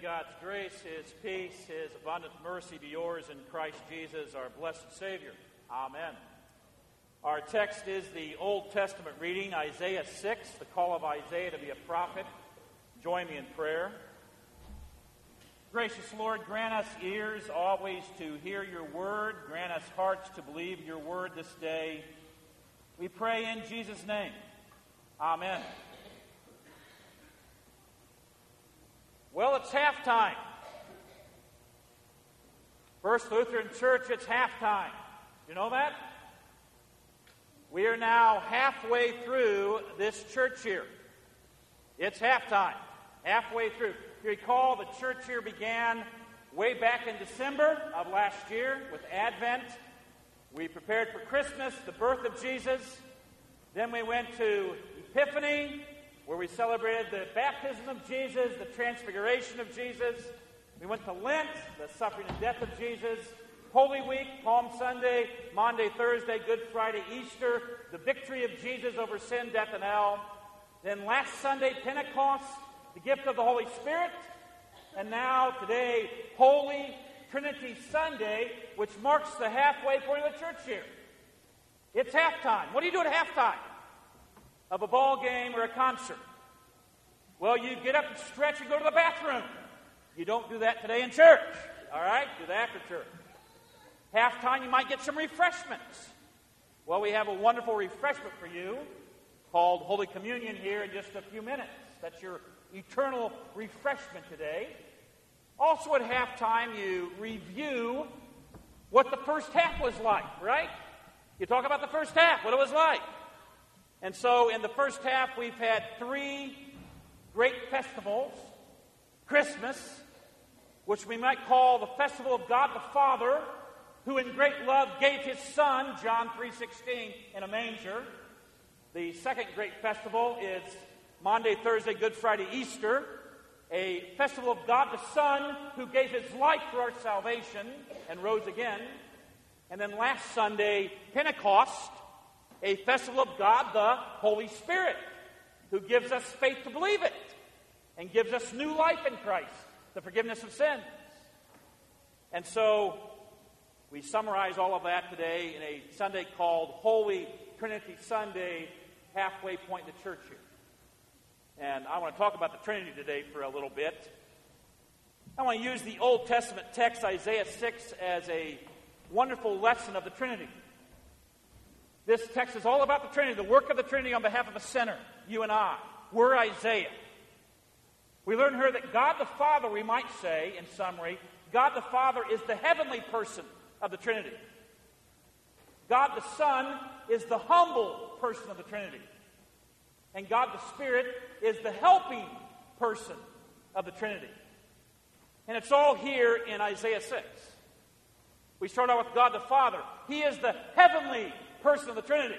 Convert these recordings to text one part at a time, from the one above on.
God's grace, His peace, His abundant mercy be yours in Christ Jesus, our blessed Savior. Amen. Our text is the Old Testament reading, Isaiah 6, the call of Isaiah to be a prophet. Join me in prayer. Gracious Lord, grant us ears always to hear your word. Grant us hearts to believe your word this day. We pray in Jesus' name. Amen. Well, it's halftime. First Lutheran Church, it's halftime. You know that? We are now halfway through this church year. It's halftime. Halfway through. You recall the church year began way back in December of last year with Advent. We prepared for Christmas, the birth of Jesus. Then we went to Epiphany, where we celebrated the baptism of Jesus, the transfiguration of Jesus. We went to Lent, the suffering and death of Jesus. Holy Week, Palm Sunday, Maundy, Thursday, Good Friday, Easter, the victory of Jesus over sin, death, and hell. Then last Sunday, Pentecost, the gift of the Holy Spirit. And now, today, Holy Trinity Sunday, which marks the halfway point of the church year. It's halftime. What do you do at halftime of a ball game or a concert? Well, you get up and stretch and go to the bathroom. You don't do that today in church. All right? Do that after church. Halftime, you might get some refreshments. Well, we have a wonderful refreshment for you called Holy Communion here in just a few minutes. That's your eternal refreshment today. Also at halftime, you review what the first half was like, right? You talk about the first half, what it was like. And so in the first half, we've had three great festivals. Christmas, which we might call the festival of God the Father, who in great love gave his Son, John 3:16, in a manger. The second great festival is Maundy, Thursday, Good Friday, Easter, a festival of God the Son, who gave his life for our salvation and rose again. And then last Sunday, Pentecost, a festival of God the Holy Spirit, who gives us faith to believe it and gives us new life in Christ, the forgiveness of sins. And so we summarize all of that today in a Sunday called Holy Trinity Sunday, halfway point in the church year. And I want to talk about the Trinity today for a little bit. I want to use the Old Testament text, Isaiah 6, as a wonderful lesson of the Trinity. This text is all about the Trinity, the work of the Trinity on behalf of a sinner, you and I. We're Isaiah. We learn here that God the Father, we might say, in summary, God the Father is the heavenly person of the Trinity. God the Son is the humble person of the Trinity. And God the Spirit is the helping person of the Trinity. And it's all here in Isaiah 6. We start out with God the Father. He is the heavenly person of the Trinity.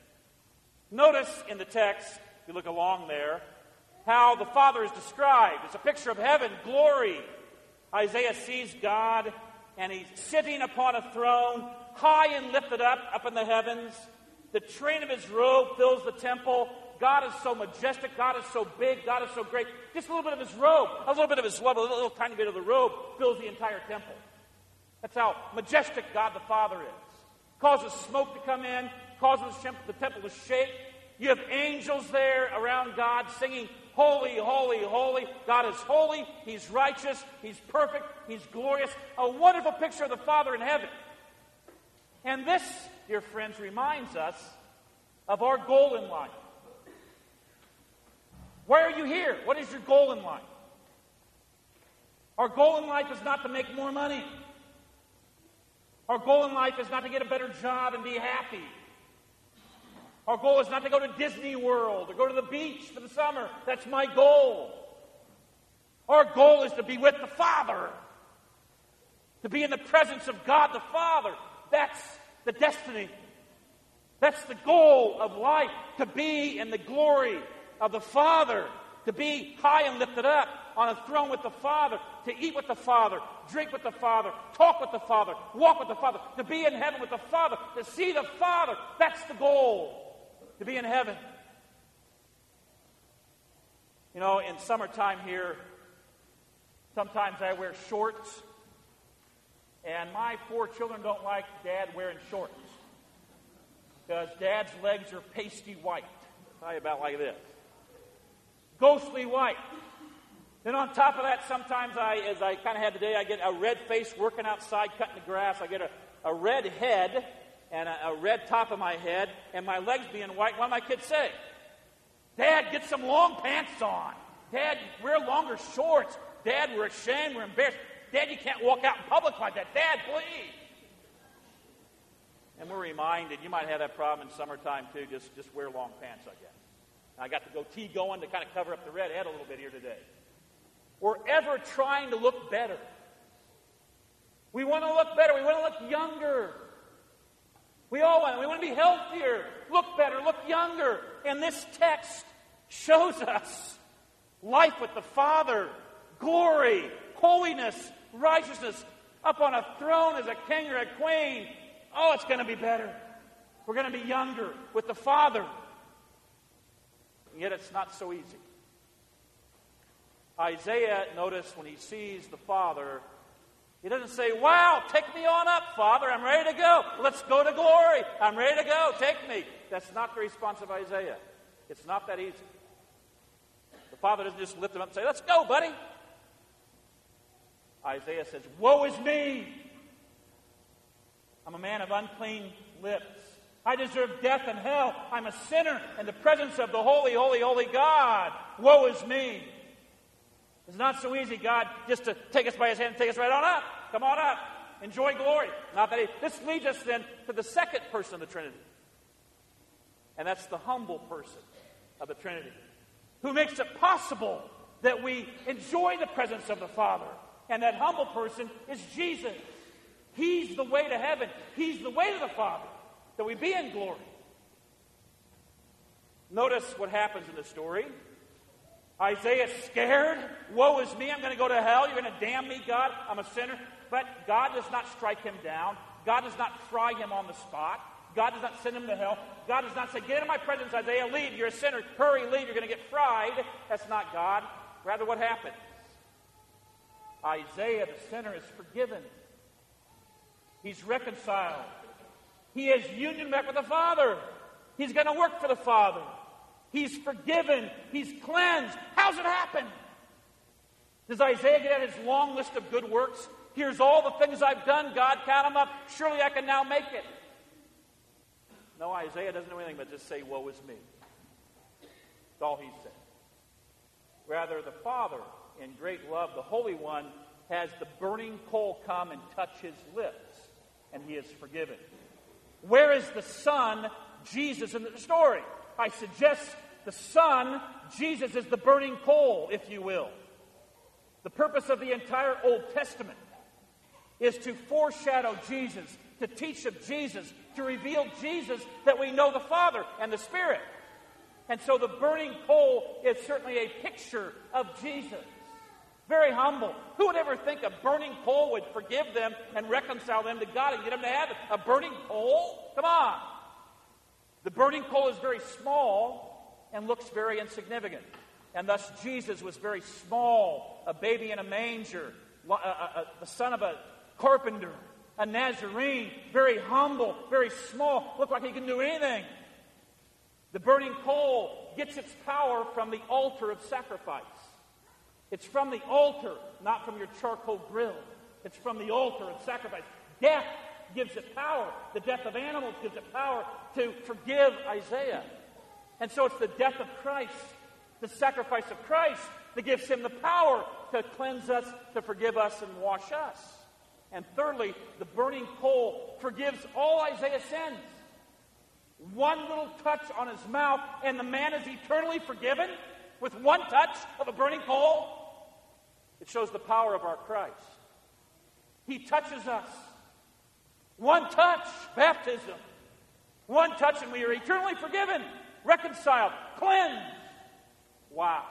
Notice in the text, if you look along there, how the Father is described. It's a picture of heaven, glory. Isaiah sees God, and he's sitting upon a throne, high and lifted up in the heavens. The train of his robe fills the temple. God is so majestic. God is so big. God is so great. Just a little bit of his robe, a little bit of his love, a little tiny bit of the robe fills the entire temple. That's how majestic God the Father is. Causes smoke to come in, causes the temple to shake. You have angels there around God singing, holy, holy, holy. God is holy. He's righteous. He's perfect. He's glorious. A wonderful picture of the Father in heaven. And this, dear friends, reminds us of our goal in life. Why are you here? What is your goal in life? Our goal in life is not to make more money. Our goal in life is not to get a better job and be happy. Our goal is not to go to Disney World or go to the beach for the summer. That's my goal. Our goal is to be with the Father. To be in the presence of God the Father. That's the destiny. That's the goal of life. To be in the glory of the Father. To be high and lifted up on a throne with the Father. To eat with the Father. Drink with the Father. Talk with the Father. Walk with the Father. To be in heaven with the Father. To see the Father. That's the goal. To be in heaven. You know, in summertime here, Sometimes I wear shorts, and my 4 children don't like Dad wearing shorts because Dad's legs are pasty white. I'll tell you about like this. Ghostly white. Then on top of that, sometimes as I kind of had today, I get a red face working outside, cutting the grass. I get a red head and a red top of my head, and my legs being white. What do my kids say? Dad, get some long pants on. Dad, wear longer shorts. Dad, we're ashamed, we're embarrassed. Dad, you can't walk out in public like that. Dad, please. And we're reminded, you might have that problem in summertime too, just wear long pants, I guess. I got the goatee going to kind of cover up the red head a little bit here today. We're ever trying to look better. We want to look better. We want to look younger. We all want it. We want to be healthier, look better, look younger. And this text shows us life with the Father, glory, holiness, righteousness, up on a throne as a king or a queen. Oh, it's going to be better. We're going to be younger with the Father. And yet it's not so easy. Isaiah, notice when he sees the Father, he doesn't say, wow, take me on up, Father. I'm ready to go. Let's go to glory. I'm ready to go. Take me. That's not the response of Isaiah. It's not that easy. The Father doesn't just lift him up and say, let's go, buddy. Isaiah says, woe is me. I'm a man of unclean lips. I deserve death and hell. I'm a sinner in the presence of the holy, holy, holy God. Woe is me. It's not so easy, God, just to take us by his hand and take us right on up. Come on up. Enjoy glory. Not that easy. This leads us then to the second person of the Trinity. And that's the humble person of the Trinity, who makes it possible that we enjoy the presence of the Father. And that humble person is Jesus. He's the way to heaven. He's the way to the Father, that we be in glory. Notice what happens in the story. Isaiah's scared. Woe is me. I'm going to go to hell. You're going to damn me, God. I'm a sinner. But God does not strike him down. God does not fry him on the spot. God does not send him to hell. God does not say, get into my presence, Isaiah. Leave. You're a sinner. Hurry, leave. You're going to get fried. That's not God. Rather, what happens? Isaiah, the sinner, is forgiven. He's reconciled. He has union back with the Father. He's going to work for the Father. He's forgiven. He's cleansed. How's it happen? Does Isaiah get out his long list of good works? Here's all the things I've done. God, count them up. Surely I can now make it. No, Isaiah doesn't do anything but just say, woe is me. That's all he said. Rather, the Father, in great love, the Holy One, has the burning coal come and touch his lips, and he is forgiven. Where is the Son, Jesus, in the story? I suggest the Son, Jesus, is the burning coal, if you will. The purpose of the entire Old Testament is to foreshadow Jesus, to teach of Jesus, to reveal Jesus, that we know the Father and the Spirit. And so the burning coal is certainly a picture of Jesus. Very humble. Who would ever think a burning coal would forgive them and reconcile them to God and get them to heaven? A burning coal? Come on. The burning coal is very small and looks very insignificant. And thus Jesus was very small, a baby in a manger, the son of a carpenter, a Nazarene, very humble, very small, looked like he couldn't do anything. The burning coal gets its power from the altar of sacrifice. It's from the altar, not from your charcoal grill. It's from the altar of sacrifice. Death gives it power. The death of animals gives it power to forgive Isaiah. And so it's the death of Christ, the sacrifice of Christ, that gives him the power to cleanse us, to forgive us, and wash us. And thirdly, the burning coal forgives all Isaiah's sins. One little touch on his mouth, and the man is eternally forgiven with one touch of a burning coal. It shows the power of our Christ. He touches us. One touch, baptism. One touch, and we are eternally forgiven, reconciled, cleansed. Wow.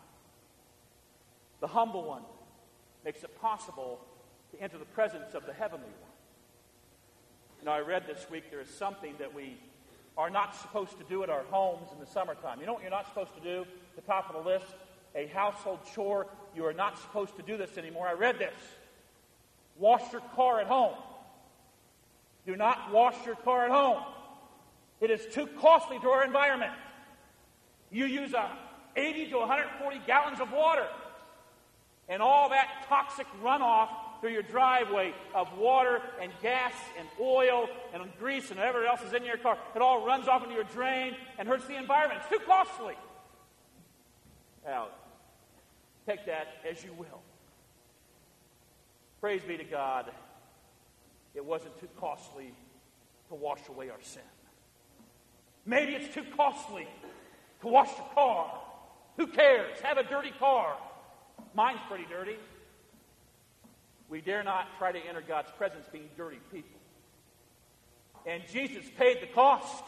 The humble one makes it possible to enter the presence of the heavenly one. You know, I read this week there is something that we are not supposed to do at our homes in the summertime. You know what you're not supposed to do? The top of the list? a household chore. You are not supposed to do this anymore. I read this. Wash your car at home. Do not wash your car at home. It is too costly to our environment. You use 80 to 140 gallons of water, and all that toxic runoff through your driveway of water and gas and oil and grease and whatever else is in your car, it all runs off into your drain and hurts the environment. It's too costly. Now, take that as you will. Praise be to God, it wasn't too costly to wash away our sin. Maybe it's too costly to wash your car. Who cares? Have a dirty car. Mine's pretty dirty. We dare not try to enter God's presence being dirty people. And Jesus paid the cost.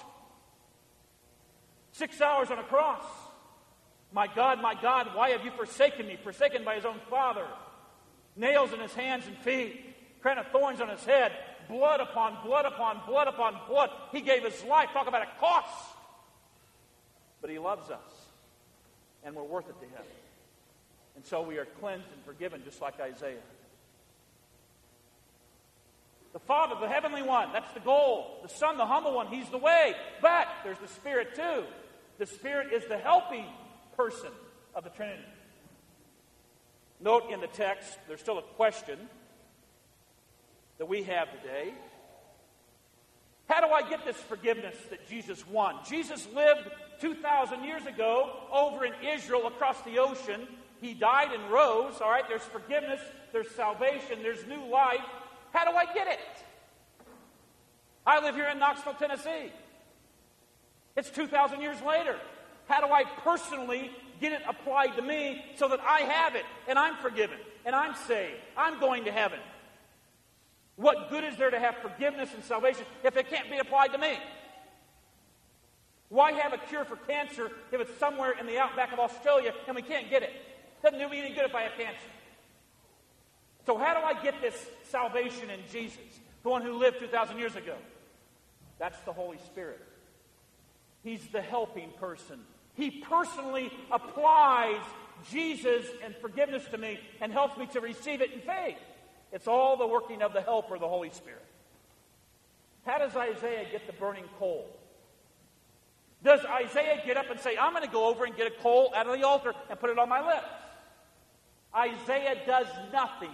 6 hours on a cross. My God, why have you forsaken me? Forsaken by his own Father. Nails in his hands and feet. Crown of thorns on his head. Blood upon blood upon blood upon blood. He gave his life. Talk about a cost. But he loves us. And we're worth it to him. And so we are cleansed and forgiven just like Isaiah. The Father, the heavenly one, that's the goal. The Son, the humble one, he's the way. But there's the Spirit too. The Spirit is the helping person of the Trinity. Note in the text, there's still a question that we have today. How do I get this forgiveness that Jesus won? Jesus lived 2,000 years ago over in Israel across the ocean. He died and rose. All right, there's forgiveness, there's salvation, there's new life. How do I get it? I live here in Knoxville, Tennessee. It's 2,000 years later. How do I personally get it applied to me so that I have it and I'm forgiven and I'm saved? I'm going to heaven. What good is there to have forgiveness and salvation if it can't be applied to me? Why have a cure for cancer if it's somewhere in the outback of Australia and we can't get it? Doesn't do me any good if I have cancer. So how do I get this salvation in Jesus, the one who lived 2,000 years ago? That's the Holy Spirit. He's the helping person. He personally applies Jesus and forgiveness to me and helps me to receive it in faith. It's all the working of the helper, the Holy Spirit. How does Isaiah get the burning coal? Does Isaiah get up and say, I'm going to go over and get a coal out of the altar and put it on my lips? Isaiah does nothing.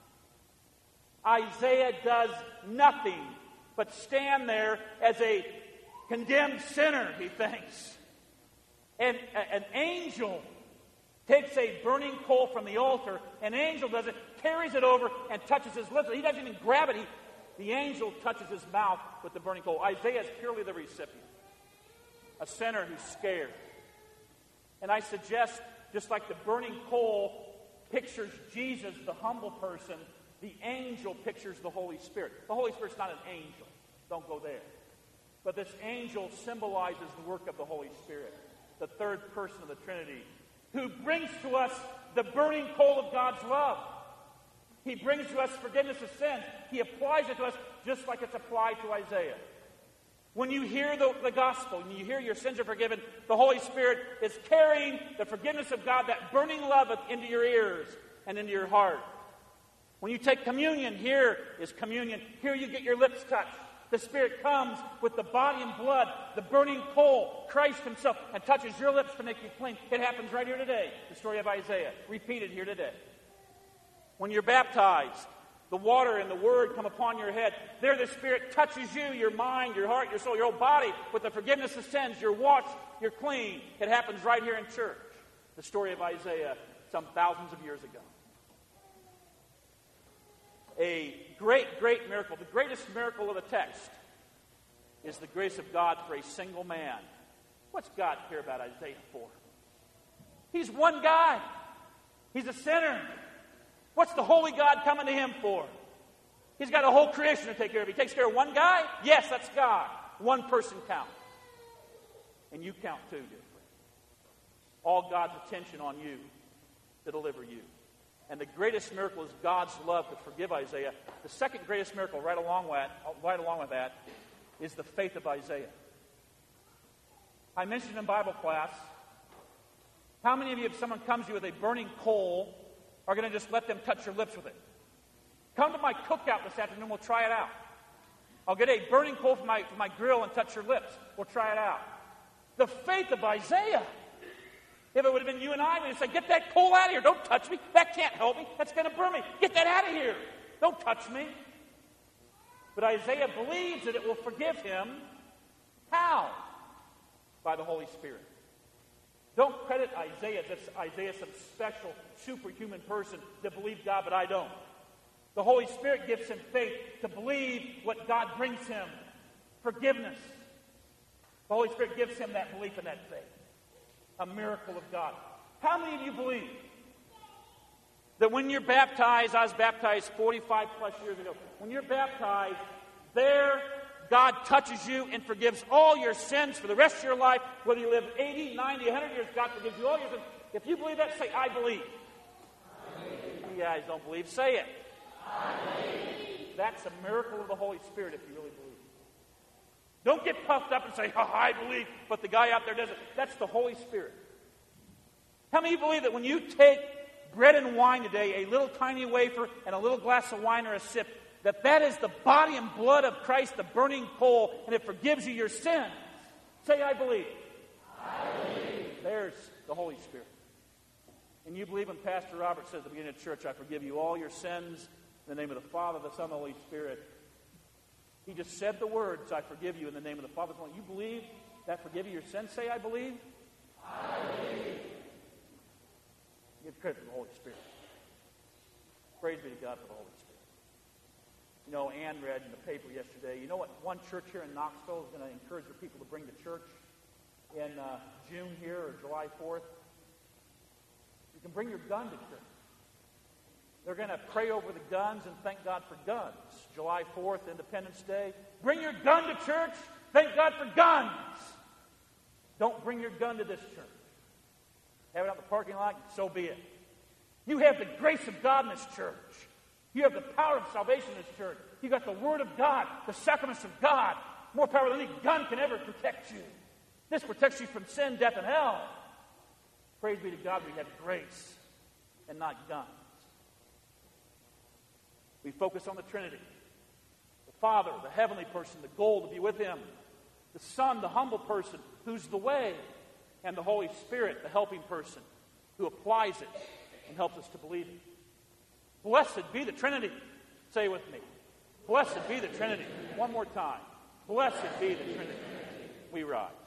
Isaiah does nothing but stand there as a condemned sinner, he thinks. And an angel takes a burning coal from the altar. An angel does it, carries it over, and touches his lips. He doesn't even grab it. The angel touches his mouth with the burning coal. Isaiah is purely the recipient. A sinner who's scared. And I suggest, just like the burning coal pictures Jesus, the humble person, the angel pictures the Holy Spirit. The Holy Spirit's not an angel. Don't go there. But this angel symbolizes the work of the Holy Spirit, the third person of the Trinity, who brings to us the burning coal of God's love. He brings to us forgiveness of sins. He applies it to us just like it's applied to Isaiah. When you hear the gospel, when you hear your sins are forgiven, the Holy Spirit is carrying the forgiveness of God, that burning love, into your ears and into your heart. When you take communion, here is communion. Here you get your lips touched. The Spirit comes with the body and blood, the burning coal, Christ himself, and touches your lips to make you clean. It happens right here today, the story of Isaiah, repeated here today. When you're baptized, the water and the word come upon your head. There the Spirit touches you, your mind, your heart, your soul, your whole body with the forgiveness of sins. You're washed, you're clean. It happens right here in church. The story of Isaiah some thousands of years ago. A great, great miracle. The greatest miracle of the text is the grace of God for a single man. What's God care about Isaiah for? He's one guy. He's a sinner. What's the holy God coming to him for? He's got a whole creation to take care of. He takes care of one guy? Yes, that's God. One person counts. And you count too, dear friend. All God's attention on you to deliver you. And the greatest miracle is God's love to forgive Isaiah. The second greatest miracle, right along with that, is the faith of Isaiah. I mentioned in Bible class How many of you, if someone comes to you with a burning coal, are going to just let them touch your lips with it? Come to my cookout this afternoon, we'll try it out. I'll get a burning coal from my grill and touch your lips. We'll try it out. The faith of Isaiah. If it would have been you and I, we'd say, get that coal out of here. Don't touch me. That can't help me. That's going to burn me. Get that out of here. Don't touch me. But Isaiah believes that it will forgive him. How? By the Holy Spirit. Don't credit Isaiah as if Isaiah is some special, superhuman person that believes God, but I don't. The Holy Spirit gives him faith to believe what God brings him. Forgiveness. The Holy Spirit gives him that belief and that faith. A miracle of God. How many of you believe that when you're baptized, I was baptized 45 plus years ago, when you're baptized, there God touches you and forgives all your sins for the rest of your life, whether you live 80, 90, 100 years, God forgives you all your sins. If you believe that, say, I believe. You guys don't believe, say it. I believe. That's a miracle of the Holy Spirit if you really believe. Don't get puffed up and say, oh, I believe, but the guy out there doesn't. That's the Holy Spirit. How many of you believe that when you take bread and wine today, a little tiny wafer and a little glass of wine or a sip, that is the body and blood of Christ, the burning coal, and it forgives you your sins? Say, I believe. I believe. There's the Holy Spirit. And you believe when Pastor Robert says at the beginning of church, I forgive you all your sins in the name of the Father, the Son, and the Holy Spirit. He just said the words, I forgive you in the name of the Father. You believe that forgive you your sins? Say, I believe. I believe. Give credit to the Holy Spirit. Praise be to God for the Holy Spirit. You know, Ann read in the paper yesterday, you know what one church here in Knoxville is going to encourage their people to bring to church in June here or July 4th? You can bring your gun to church. They're going to pray over the guns and thank God for guns. July 4th, Independence Day. Bring your gun to church. Thank God for guns. Don't bring your gun to this church. Have it out in the parking lot, so be it. You have the grace of God in this church. You have the power of salvation in this church. You got the Word of God, the sacraments of God. More power than any gun can ever protect you. This protects you from sin, death, and hell. Praise be to God, we have grace and not guns. We focus on the Trinity. The Father, the heavenly person, the goal to be with Him. The Son, the humble person, who's the way. And the Holy Spirit, the helping person, who applies it and helps us to believe it. Blessed be the Trinity. Say it with me. Blessed be the Trinity. One more time. Blessed be the Trinity. We rise.